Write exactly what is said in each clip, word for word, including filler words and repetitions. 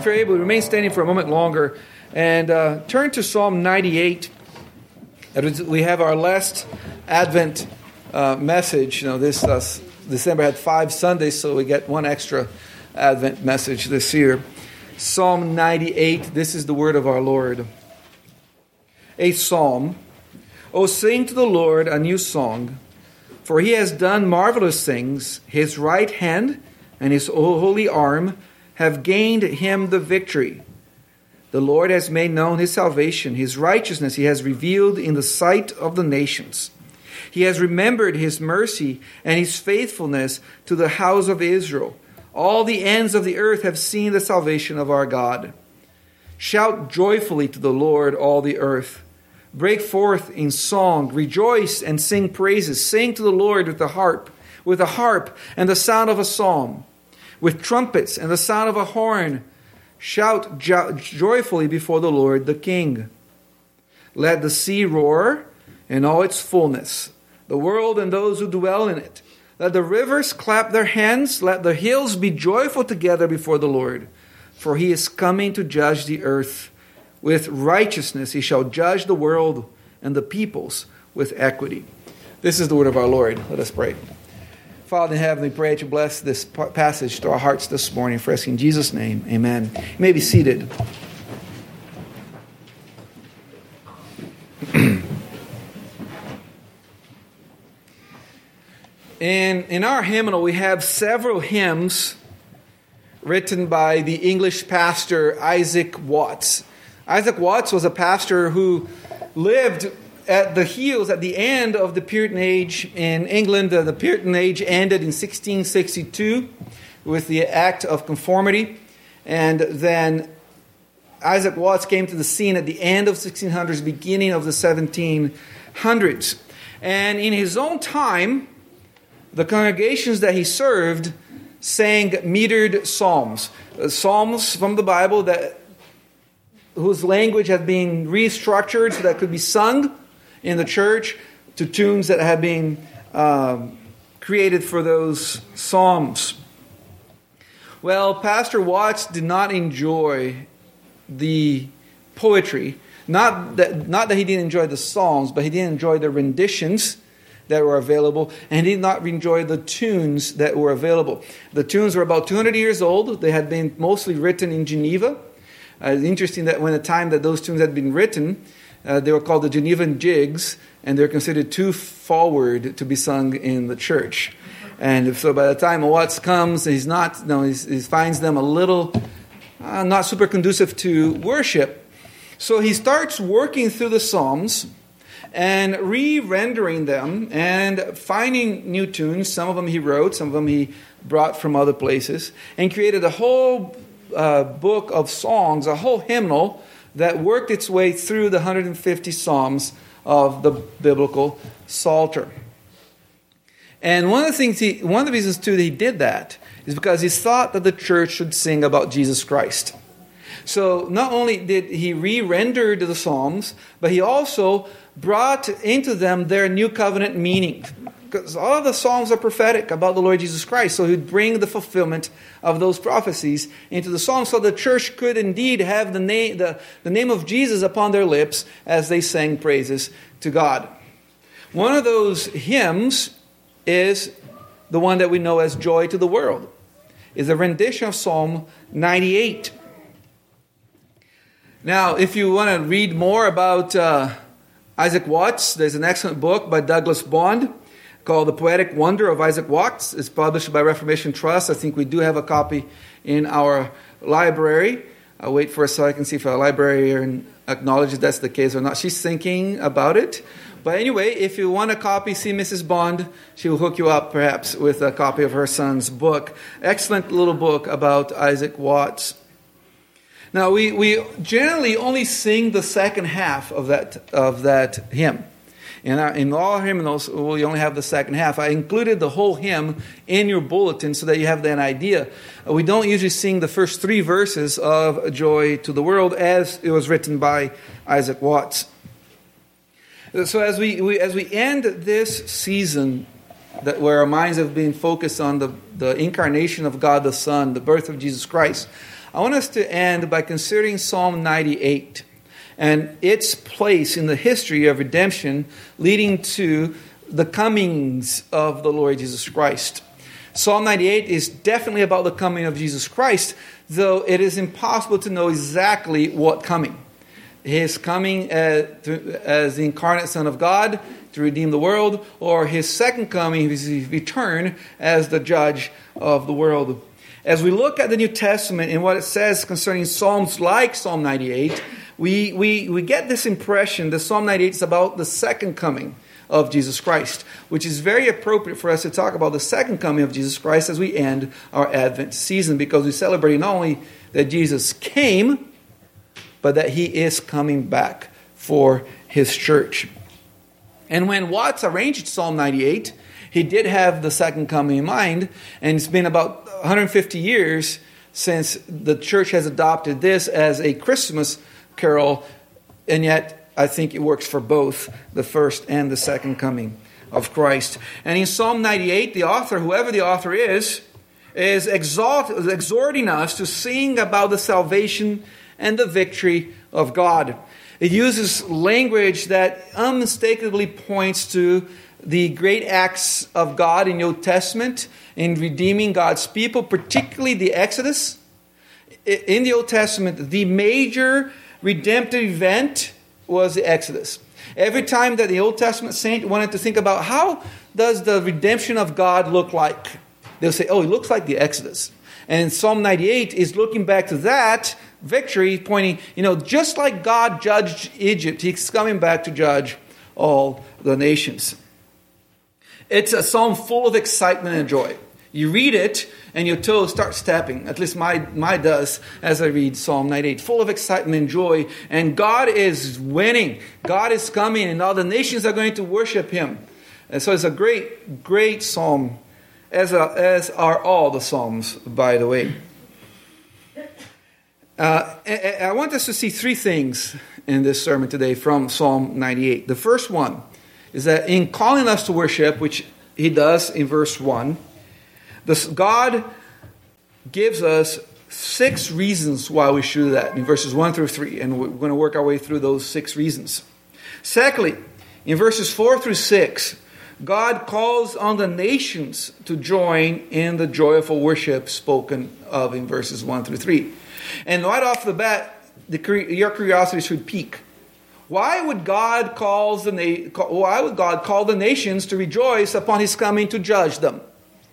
if you're able, remain standing for a moment longer and uh, turn to Psalm ninety-eight. We have our last Advent uh, message. You know, this uh, December had five Sundays, so we get one extra Advent message this year. Psalm ninety-eight, this is the word of our Lord. A psalm. O sing to the Lord a new song, for he has done marvelous things. His right hand and his holy arm have gained him the victory. The Lord has made known his salvation. His righteousness he has revealed in the sight of the nations. He has remembered his mercy and his faithfulness to the house of Israel. All the ends of the earth have seen the salvation of our God. Shout joyfully to the Lord, all the earth. Break forth in song, rejoice and sing praises. Sing to the Lord with the harp, with a harp and the sound of a psalm, with trumpets and the sound of a horn. Shout jo- joyfully before the Lord, the King. Let the sea roar in all its fullness, the world and those who dwell in it. Let the rivers clap their hands. Let the hills be joyful together before the Lord. For he is coming to judge the earth. With righteousness he shall judge the world and the peoples with equity. This is the word of our Lord. Let us pray. Father in heaven, we pray that you bless this passage to our hearts this morning. For us in Jesus' name, amen. You may be seated. In, in our hymnal, we have several hymns written by the English pastor Isaac Watts. Isaac Watts was a pastor who lived at the heels, at the end of the Puritan Age in England. The Puritan Age ended in sixteen sixty-two with the Act of Conformity. And then Isaac Watts came to the scene at the end of sixteen hundreds, beginning of the seventeen hundreds. And in his own time, the congregations that he served sang metered psalms. Psalms from the Bible that whose language had been restructured so that could be sung in the church to tunes that had been um, created for those psalms. Well, Pastor Watts did not enjoy the poetry. Not that, not that he didn't enjoy the psalms, but he didn't enjoy the renditions that were available, and he did not enjoy the tunes that were available. The tunes were about two hundred years old. They had been mostly written in Geneva. Uh, it's interesting that when the time that those tunes had been written, uh, they were called the Genevan jigs, and they're considered too forward to be sung in the church. And so by the time Watts comes, he's not, no, he's, he finds them a little uh, not super conducive to worship. So he starts working through the Psalms and re-rendering them and finding new tunes. Some of them he wrote, some of them he brought from other places, and created a whole uh, book of songs, a whole hymnal that worked its way through the one hundred fifty psalms of the biblical Psalter. And one of the things, he, one of the reasons too that he did that is because he thought that the church should sing about Jesus Christ. So not only did he re-render the psalms, but he also brought into them their new covenant meaning. Because all of the psalms are prophetic about the Lord Jesus Christ. So he'd bring the fulfillment of those prophecies into the psalms so the church could indeed have the name, the, the name of Jesus upon their lips as they sang praises to God. One of those hymns is the one that we know as Joy to the World. It's a rendition of Psalm ninety-eight. Now, if you want to read more about uh, Isaac Watts, there's an excellent book by Douglas Bond called The Poetic Wonder of Isaac Watts. It's published by Reformation Trust. I think we do have a copy in our library. I'll wait for a second and see if our librarian acknowledges that's the case or not. She's thinking about it. But anyway, if you want a copy, see Missus Bond. She will hook you up perhaps with a copy of her son's book. Excellent little book about Isaac Watts. Now, we, we generally only sing the second half of that of that hymn. In, our, in all our hymnals, we only have the second half. I included the whole hymn in your bulletin so that you have an idea. We don't usually sing the first three verses of Joy to the World as it was written by Isaac Watts. So as we, we as we end this season, that where our minds have been focused on the, the incarnation of God the Son, the birth of Jesus Christ, I want us to end by considering Psalm ninety-eight and its place in the history of redemption leading to the comings of the Lord Jesus Christ. Psalm ninety-eight is definitely about the coming of Jesus Christ, though it is impossible to know exactly what coming. His coming as, as the incarnate Son of God to redeem the world, or his second coming, his return as the judge of the world. As we look at the New Testament and what it says concerning Psalms like Psalm ninety-eight, we, we, we get this impression that Psalm ninety-eight is about the second coming of Jesus Christ, which is very appropriate for us to talk about the second coming of Jesus Christ as we end our Advent season, because we celebrate not only that Jesus came, but that he is coming back for his church. And when Watts arranged Psalm ninety-eight, he did have the second coming in mind, and it's been about one hundred fifty years since the church has adopted this as a Christmas carol, and yet I think it works for both the first and the second coming of Christ. And in Psalm ninety-eight, the author, whoever the author is, is exalt, exhorting us to sing about the salvation and the victory of God. It uses language that unmistakably points to the great acts of God in the Old Testament in redeeming God's people, particularly the Exodus. In the Old Testament, the major redemptive event was the Exodus. Every time that the Old Testament saint wanted to think about how does the redemption of God look like, they'll say, oh, it looks like the Exodus. And Psalm ninety-eight is looking back to that victory, pointing, you know, just like God judged Egypt, he's coming back to judge all the nations. It's a psalm full of excitement and joy. You read it and your toes start stepping. At least my, my does as I read Psalm ninety-eight. Full of excitement and joy. And God is winning. God is coming and all the nations are going to worship him. And so it's a great, great psalm. As, a, as are all the psalms, by the way. Uh, I, I want us to see three things in this sermon today from Psalm ninety-eight. The first one is that in calling us to worship, which he does in verse one, this, God gives us six reasons why we should do that in verses one through three. And we're going to work our way through those six reasons. Secondly, in verses four through six, God calls on the nations to join in the joyful worship spoken of in verses one through three. And right off the bat, the, your curiosity should pique. Why would God calls the na- Why would God call the nations to rejoice upon his coming to judge them?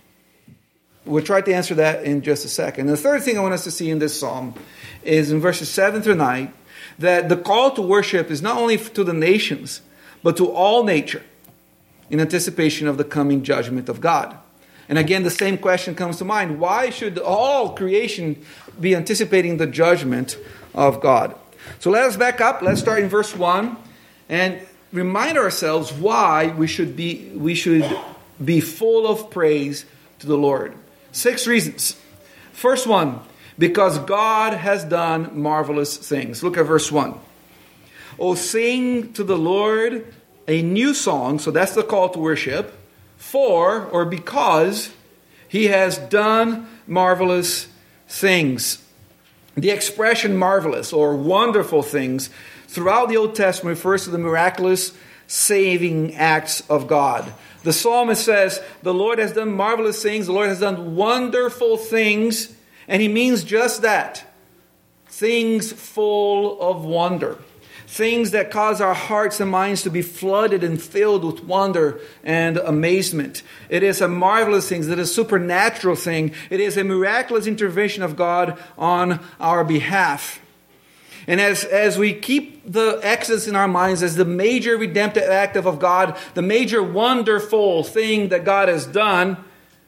We'll try to answer that in just a second. And the third thing I want us to see in this psalm is in verses seven through nine, that the call to worship is not only to the nations, but to all nature, in anticipation of the coming judgment of God. And again, the same question comes to mind. Why should all creation be anticipating the judgment of God? So let us back up. Let's start in verse one and remind ourselves why we should be, we should be full of praise to the Lord. Six reasons. First one, because God has done marvelous things. Look at verse one. Oh, sing to the Lord a new song, so that's the call to worship, for or because he has done marvelous things. The expression marvelous or wonderful things throughout the Old Testament refers to the miraculous saving acts of God. The psalmist says, the Lord has done marvelous things, the Lord has done wonderful things, and he means just that. Things full of wonder. Things that cause our hearts and minds to be flooded and filled with wonder and amazement. It is a marvelous thing. It is a supernatural thing. It is a miraculous intervention of God on our behalf. And as, as we keep the Exodus in our minds as the major redemptive act of God, the major wonderful thing that God has done,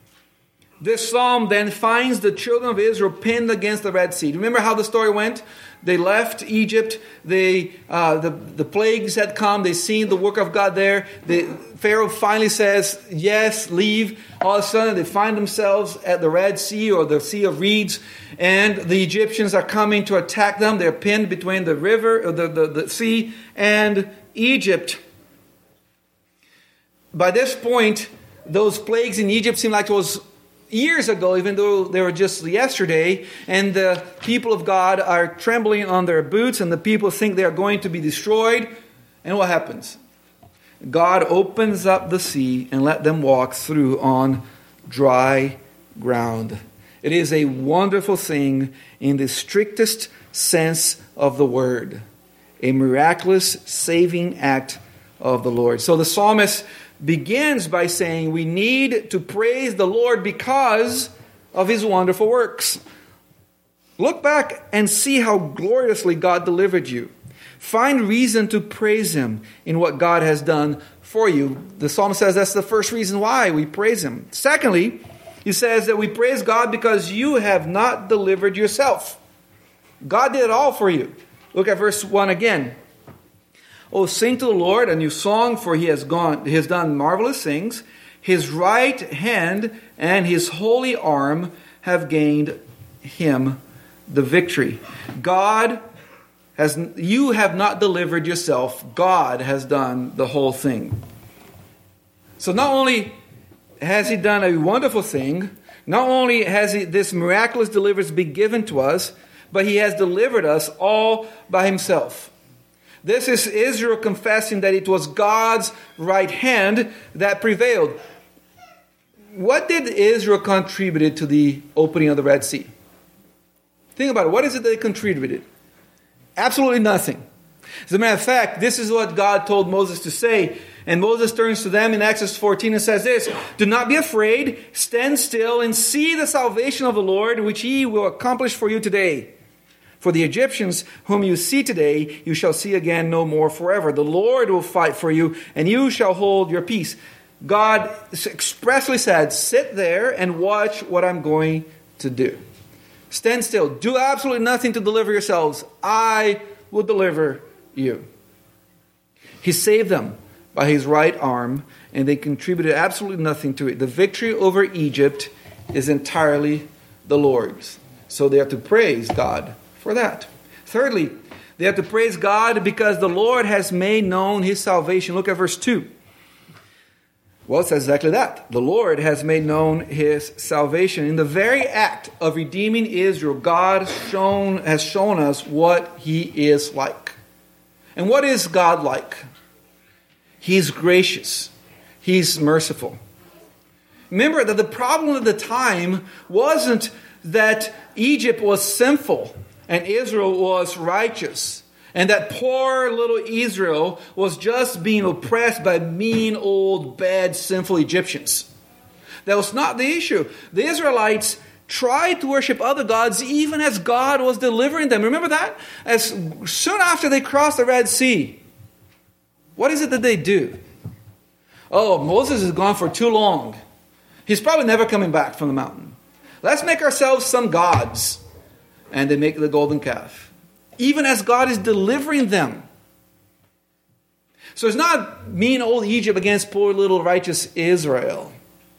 this psalm then finds the children of Israel pinned against the Red Sea. Remember how the story went? They left Egypt. They, uh, the, the plagues had come. They seen the work of God there. The, Pharaoh finally says, yes, leave. All of a sudden, they find themselves at the Red Sea or the Sea of Reeds. And the Egyptians are coming to attack them. They're pinned between the river, or the, the, the sea and Egypt. By this point, those plagues in Egypt seem like it was years ago, even though they were just yesterday, and the people of God are trembling on their boots, and the people think they are going to be destroyed. And what happens? God opens up the sea and let them walk through on dry ground. It is a wonderful thing in the strictest sense of the word. A miraculous saving act of the Lord. So the psalmist begins by saying we need to praise the Lord because of his wonderful works. Look back and see how gloriously God delivered you. Find reason to praise him in what God has done for you. The psalmist says that's the first reason why we praise him. Secondly, he says that we praise God because you have not delivered yourself. God did it all for you. Look at verse one again. Oh, sing to the Lord a new song, for he has gone, he has done marvelous things. His right hand and his holy arm have gained him the victory. God has, you have not delivered yourself. God has done the whole thing. So not only has he done a wonderful thing, not only has he, this miraculous deliverance been given to us, but he has delivered us all by himself. This is Israel confessing that it was God's right hand that prevailed. What did Israel contribute to the opening of the Red Sea? Think about it. What is it they contributed? Absolutely nothing. As a matter of fact, this is what God told Moses to say. And Moses turns to them in Exodus fourteen and says this, do not be afraid, stand still and see the salvation of the Lord, which he will accomplish for you today. For the Egyptians whom you see today, you shall see again no more forever. The Lord will fight for you, and you shall hold your peace. God expressly said, sit there and watch what I'm going to do. Stand still. Do absolutely nothing to deliver yourselves. I will deliver you. He saved them by his right arm, and they contributed absolutely nothing to it. The victory over Egypt is entirely the Lord's. So they have to praise God for that. Thirdly, they have to praise God because the Lord has made known his salvation. Look at verse two. Well, it says exactly that. The Lord has made known his salvation. In the very act of redeeming Israel, God shown, has shown us what he is like. And what is God like? He's gracious. He's merciful. Remember that the problem of the time wasn't that Egypt was sinful and Israel was righteous, and that poor little Israel was just being oppressed by mean, old, bad, sinful Egyptians. That was not the issue. The Israelites tried to worship other gods even as God was delivering them. Remember that? As soon after they crossed the Red Sea, what is it that they do? Oh, Moses is gone for too long. He's probably never coming back from the mountain. Let's make ourselves some gods. And they make the golden calf. Even as God is delivering them. So it's not mean old Egypt against poor little righteous Israel.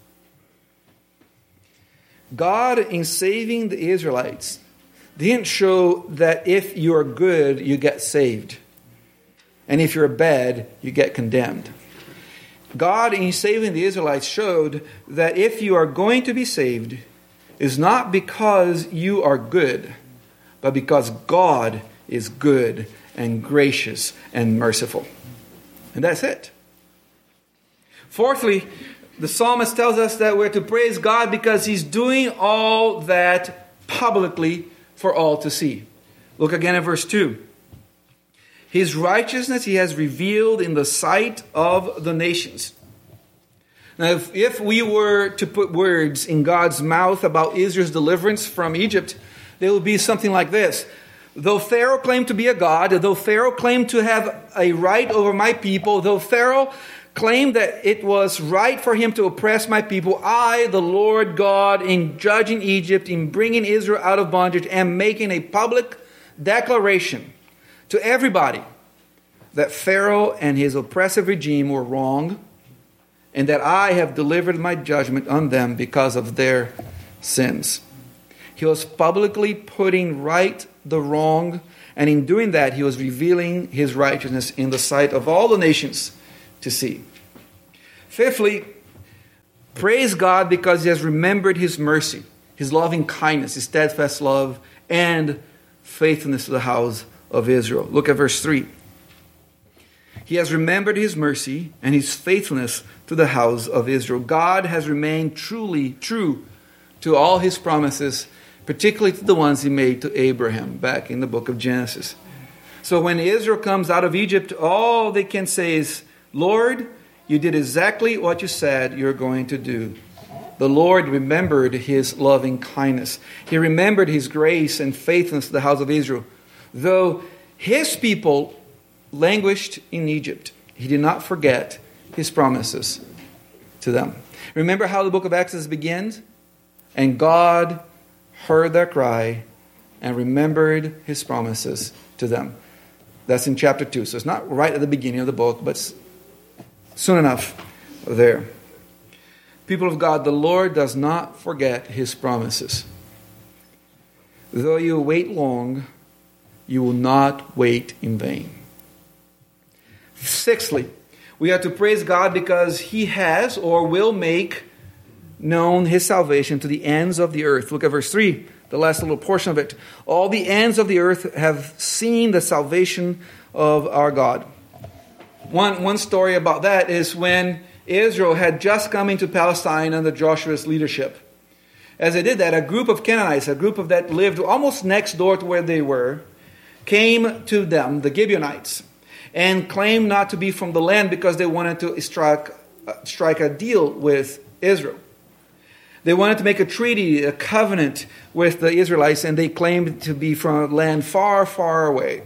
God, in saving the Israelites, didn't show that if you're good, you get saved. And if you're bad, you get condemned. God, in saving the Israelites, showed that if you are going to be saved, it's not because you are good, but because God is good and gracious and merciful. And that's it. Fourthly, the psalmist tells us that we're to praise God because he's doing all that publicly for all to see. Look again at verse two. His righteousness he has revealed in the sight of the nations. Now, if, if we were to put words in God's mouth about Israel's deliverance from Egypt, they would be something like this. Though Pharaoh claimed to be a god, though Pharaoh claimed to have a right over my people, though Pharaoh claimed that it was right for him to oppress my people, I, the Lord God, in judging Egypt, in bringing Israel out of bondage, am making a public declaration to everybody that Pharaoh and his oppressive regime were wrong, and that I have delivered my judgment on them because of their sins. He was publicly putting right the wrong, and in doing that, he was revealing his righteousness in the sight of all the nations to see. Fifthly, Praise God because he has remembered his mercy, his loving kindness, his steadfast love, and faithfulness to the house of Israel. Look at verse three. He has remembered his mercy and his faithfulness to the house of Israel. God has remained truly true to all his promises, particularly to the ones he made to Abraham back in the book of Genesis. So when Israel comes out of Egypt, all they can say is, Lord, you did exactly what you said you're going to do. The Lord remembered his loving kindness. He remembered his grace and faithfulness to the house of Israel. Though his people languished in Egypt, he did not forget his promises to them. Remember how the book of Exodus begins? And God heard their cry and remembered his promises to them. That's in chapter two. So it's not right at the beginning of the book, but soon enough there. People of God, the Lord does not forget his promises. Though you wait long, you will not wait in vain. Sixthly, we have to praise God because he has or will make known his salvation to the ends of the earth. Look at verse three, the last little portion of it. All the ends of the earth have seen the salvation of our God. One, one story about that is when Israel had just come into Palestine under Joshua's leadership. As they did that, a group of Canaanites, a group of that lived almost next door to where they were, came to them, the Gibeonites, and claimed not to be from the land because they wanted to strike, uh, strike a deal with Israel. They wanted to make a treaty, a covenant with the Israelites, and they claimed to be from a land far, far away.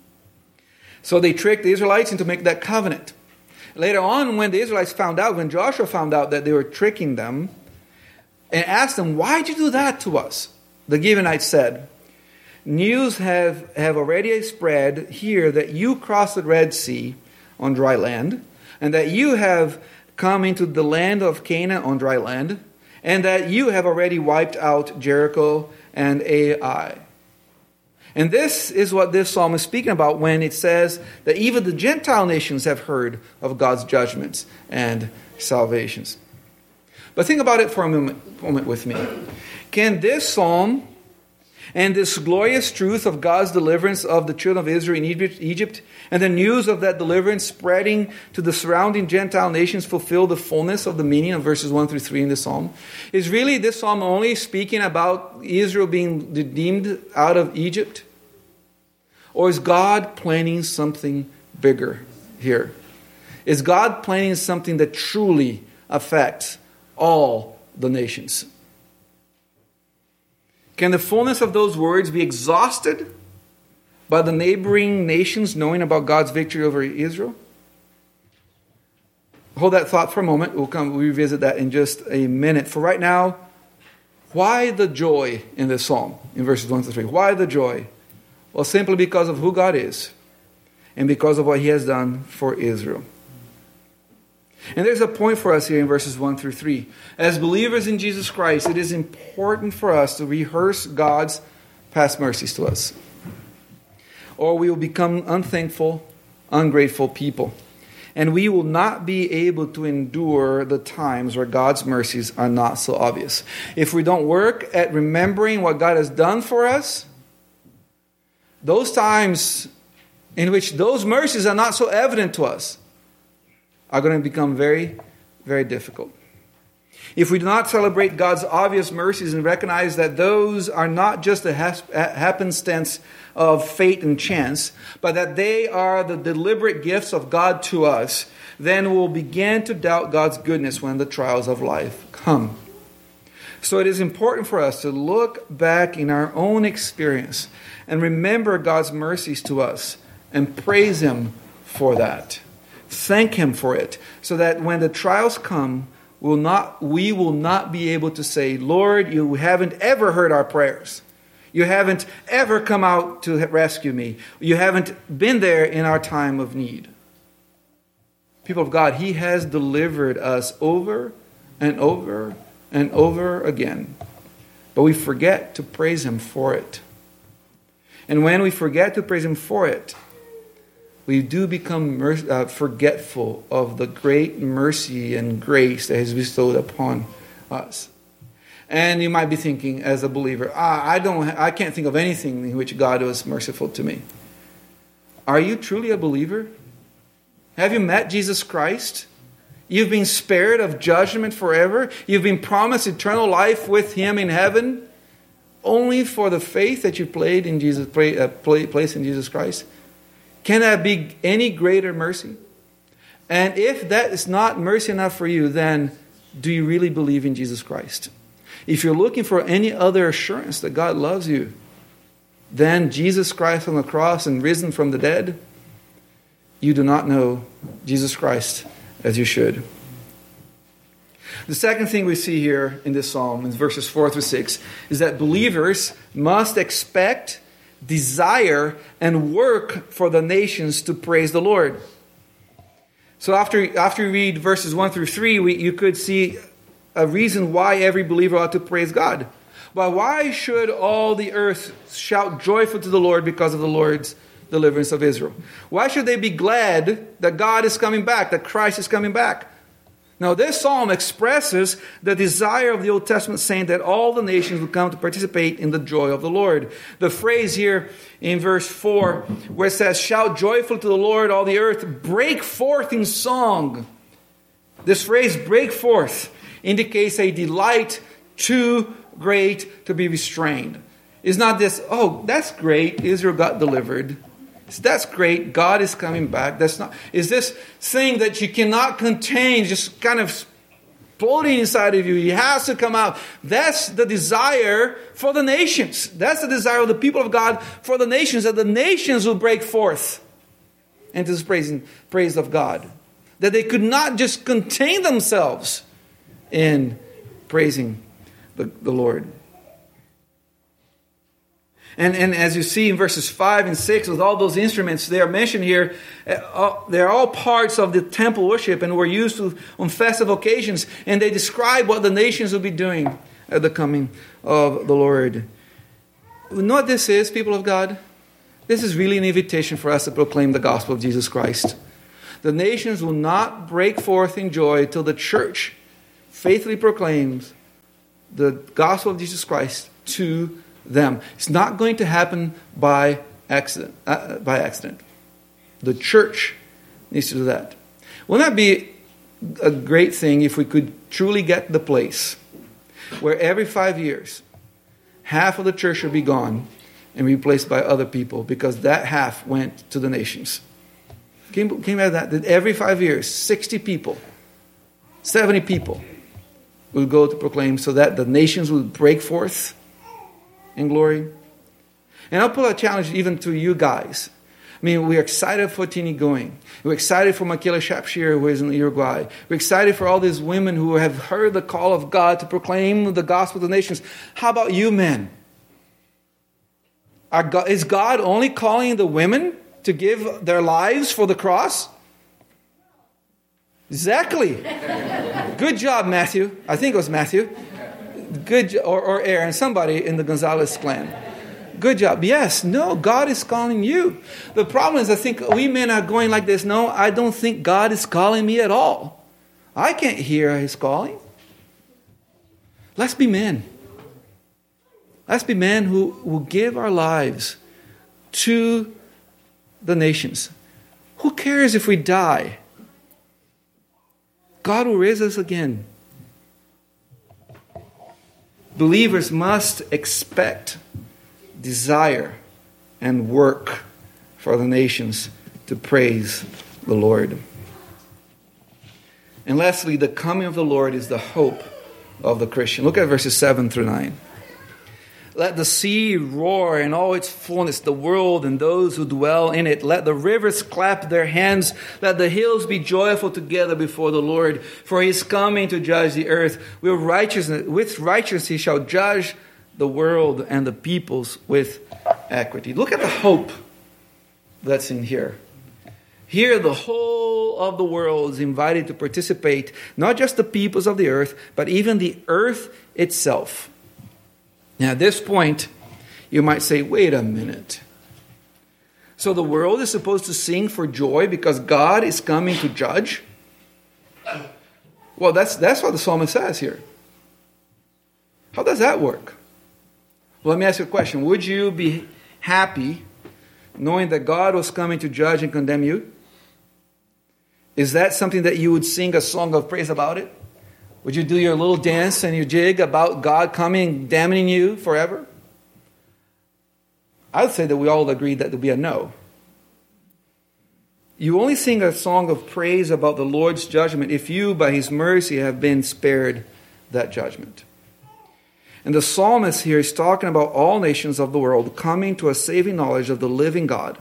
So they tricked the Israelites into making that covenant. Later on, when the Israelites found out, when Joshua found out that they were tricking them, and asked them, why'd you do that to us? The Gibeonites said, news have, have already spread here that you crossed the Red Sea on dry land, and that you have come into the land of Canaan on dry land, and that you have already wiped out Jericho and Ai. And this is what this psalm is speaking about when it says that even the Gentile nations have heard of God's judgments and salvations. But think about it for a moment, moment with me. Can this psalm and this glorious truth of God's deliverance of the children of Israel in Egypt, and the news of that deliverance spreading to the surrounding Gentile nations fulfill the fullness of the meaning of verses one through three in the psalm? Is really this psalm only speaking about Israel being redeemed out of Egypt? Or is God planning something bigger here? Is God planning something that truly affects all the nations? Can the fullness of those words be exhausted by the neighboring nations knowing about God's victory over Israel? Hold that thought for a moment. We'll come we'll revisit that in just a minute. For right now, why the joy in this psalm in verses one to three? Why the joy? Well, simply because of who God is and because of what he has done for Israel. And there's a point for us here in verses one through three. As believers in Jesus Christ, it is important for us to rehearse God's past mercies to us, or we will become unthankful, ungrateful people. And we will not be able to endure the times where God's mercies are not so obvious. If we don't work at remembering what God has done for us, those times in which those mercies are not so evident to us are going to become very, very difficult. If we do not celebrate God's obvious mercies and recognize that those are not just a happenstance of fate and chance, but that they are the deliberate gifts of God to us, then we'll begin to doubt God's goodness when the trials of life come. So it is important for us to look back in our own experience and remember God's mercies to us and praise him for that. Thank him for it, so that when the trials come, we'll not, we will not be able to say, Lord, you haven't ever heard our prayers. You haven't ever come out to rescue me. You haven't been there in our time of need. People of God, he has delivered us over and over and over again. But we forget to praise him for it. And when we forget to praise him for it, we do become mer- uh, forgetful of the great mercy and grace that is bestowed upon us. And you might be thinking, as a believer, ah, I don't, I can't think of anything in which God was merciful to me. Are you truly a believer? Have you met Jesus Christ? You've been spared of judgment forever. You've been promised eternal life with Him in heaven, only for the faith that you played in Jesus, play, uh, play, place in Jesus Christ. Can that be any greater mercy? And if that is not mercy enough for you, then do you really believe in Jesus Christ? If you're looking for any other assurance that God loves you, then Jesus Christ on the cross and risen from the dead, you do not know Jesus Christ as you should. The second thing we see here in this psalm, in verses four through six, is that believers must expect, desire, and work for the nations to praise the Lord. So after, after you read verses one through three, we, you could see a reason why every believer ought to praise God. But why should all the earth shout joyful to the Lord because of the Lord's deliverance of Israel? Why should they be glad that God is coming back, that Christ is coming back? Now, this psalm expresses the desire of the Old Testament saint that all the nations would come to participate in the joy of the Lord. The phrase here in verse four, where it says, shout joyful to the Lord, all the earth, break forth in song. This phrase, break forth, indicates a delight too great to be restrained. It's not this, oh, that's great, Israel got delivered. That's great, God is coming back. That's not. Is this thing that you cannot contain, just kind of floating inside of you? It has to come out. That's the desire for the nations. That's the desire of the people of God for the nations, that the nations will break forth into this praising, praise of God. That they could not just contain themselves in praising the, the Lord. And, and as you see in verses five and six, with all those instruments, they are mentioned here. Uh, they're all parts of the temple worship and were used to, on festive occasions. And they describe what the nations will be doing at the coming of the Lord. You know what this is, people of God? This is really an invitation for us to proclaim the gospel of Jesus Christ. The nations will not break forth in joy till the church faithfully proclaims the gospel of Jesus Christ to them. It's not going to happen by accident. Uh, by accident. The church needs to do that. Wouldn't that be a great thing if we could truly get the place where every five years, half of the church would be gone and replaced by other people, because that half went to the nations. Came, came out of that, that every five years, sixty people, seventy people will go to proclaim, so that the nations will break forth in glory. And I'll put a challenge even to you guys. I mean, we're excited for Tini going. We're excited for Michaela Shapshire, who is in Uruguay. We're excited for all these women who have heard the call of God to proclaim the gospel to the nations. How about you men? Are God, is God only calling the women to give their lives for the cross? Exactly. Good job, Matthew. I think it was Matthew. Good, or, or Aaron, somebody in the Gonzalez clan. Good job. Yes, no, God is calling you. The problem is, I think we men are going like this. No, I don't think God is calling me at all. I can't hear His calling. Let's be men. Let's be men who will give our lives to the nations. Who cares if we die? God will raise us again. Believers must expect, desire, and work for the nations to praise the Lord. And lastly, the coming of the Lord is the hope of the Christian. Look at verses seven through nine. Let the sea roar in all its fullness, the world and those who dwell in it. Let the rivers clap their hands. Let the hills be joyful together before the Lord. For He is coming to judge the earth. With righteousness, with righteousness He shall judge the world and the peoples with equity. Look at the hope that's in here. Here the whole of the world is invited to participate. Not just the peoples of the earth, but even the earth itself. Now, at this point, you might say, wait a minute. So the world is supposed to sing for joy because God is coming to judge? Well, that's, that's what the psalmist says here. How does that work? Well, let me ask you a question. Would you be happy knowing that God was coming to judge and condemn you? Is that something that you would sing a song of praise about it? Would you do your little dance and your jig about God coming and damning you forever? I would say that we all agree that would be a no. You only sing a song of praise about the Lord's judgment if you, by His mercy, have been spared that judgment. And the psalmist here is talking about all nations of the world coming to a saving knowledge of the living God.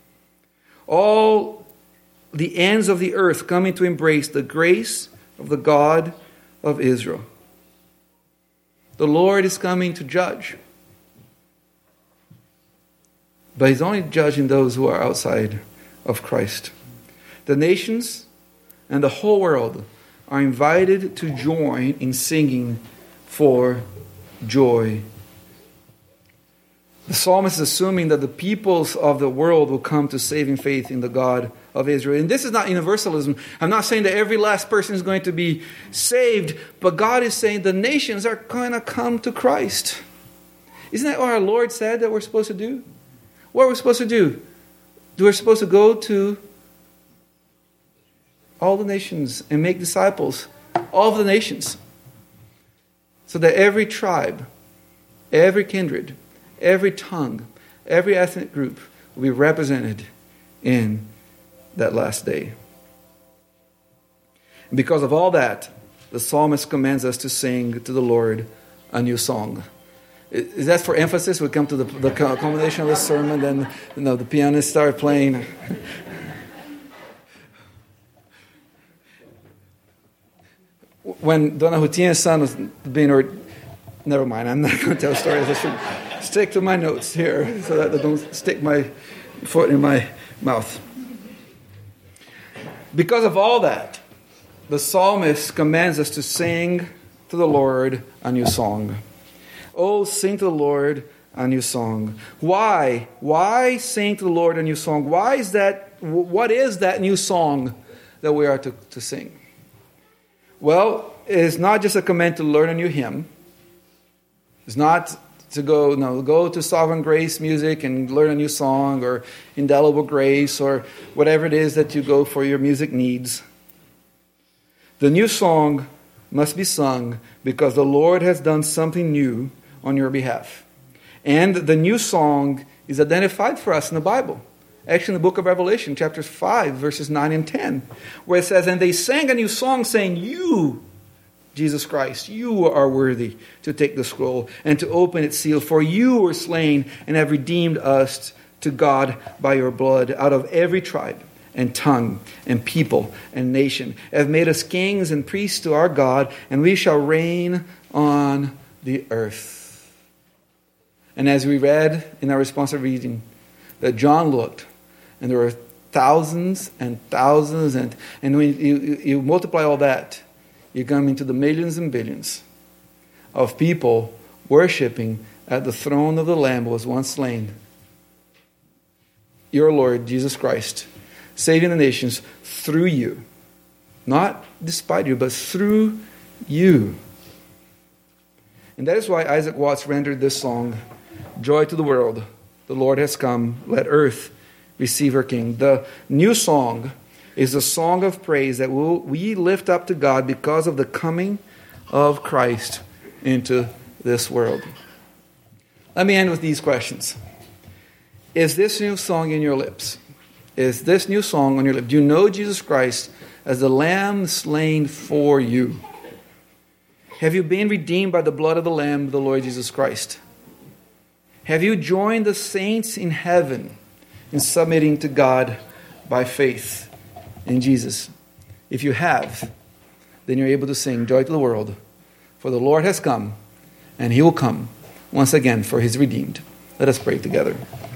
All the ends of the earth coming to embrace the grace of the God of Israel. The Lord is coming to judge. But He's only judging those who are outside of Christ. The nations and the whole world are invited to join in singing for joy. The psalmist is assuming that the peoples of the world will come to saving faith in the God of Israel. And this is not universalism. I'm not saying that every last person is going to be saved, but God is saying the nations are going to come to Christ. Isn't that what our Lord said that we're supposed to do? What are we supposed to do? We're supposed to go to all the nations and make disciples, all of the nations, so that every tribe, every kindred, every tongue, every ethnic group will be represented in that last day. And because of all that, the psalmist commands us to sing to the Lord a new song. Is that for emphasis? We come to the, the culmination of the sermon, then you know, the pianist started playing. When Dona Rutina's son was being ordained, never mind, I'm not going to tell stories. I should stick to my notes here so that I don't stick my foot in my mouth. Because of all that, the psalmist commands us to sing to the Lord a new song. Oh, sing to the Lord a new song. Why? Why sing to the Lord a new song? Why is that? What is that new song that we are to, to sing? Well, it's not just a command to learn a new hymn. It's not to go, no, go to Sovereign Grace music and learn a new song, or Indelible Grace, or whatever it is that you go for your music needs. The new song must be sung because the Lord has done something new on your behalf. And the new song is identified for us in the Bible. Actually, in the book of Revelation, chapter five, verses nine and ten, where it says, "And they sang a new song, saying, You, Jesus Christ, you are worthy to take the scroll and to open its seal, for you were slain and have redeemed us to God by your blood out of every tribe and tongue and people and nation, have made us kings and priests to our God, and we shall reign on the earth." And as we read in our responsive reading, that John looked, and there were thousands and thousands, and, and when you, you, you multiply all that, you come into the millions and billions of people worshiping at the throne of the Lamb who was once slain. Your Lord, Jesus Christ, saving the nations through you. Not despite you, but through you. And that is why Isaac Watts rendered this song, "Joy to the world, the Lord has come, let earth receive her King." The new song is a song of praise that we'll, we lift up to God because of the coming of Christ into this world. Let me end with these questions. Is this new song in your lips? Is this new song on your lips? Do you know Jesus Christ as the Lamb slain for you? Have you been redeemed by the blood of the Lamb, the Lord Jesus Christ? Have you joined the saints in heaven in submitting to God by faith in Jesus? If you have, then you're able to sing "Joy to the world, for the Lord has come, and He will come once again for His redeemed." Let us pray together.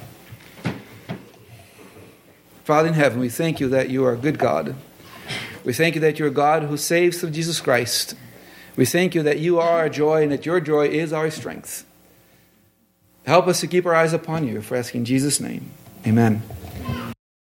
Father in heaven, we thank you that you are a good God. We thank you that you're a God who saves through Jesus Christ. We thank you that you are our joy and that your joy is our strength. Help us to keep our eyes upon you, for asking in Jesus' name. Amen.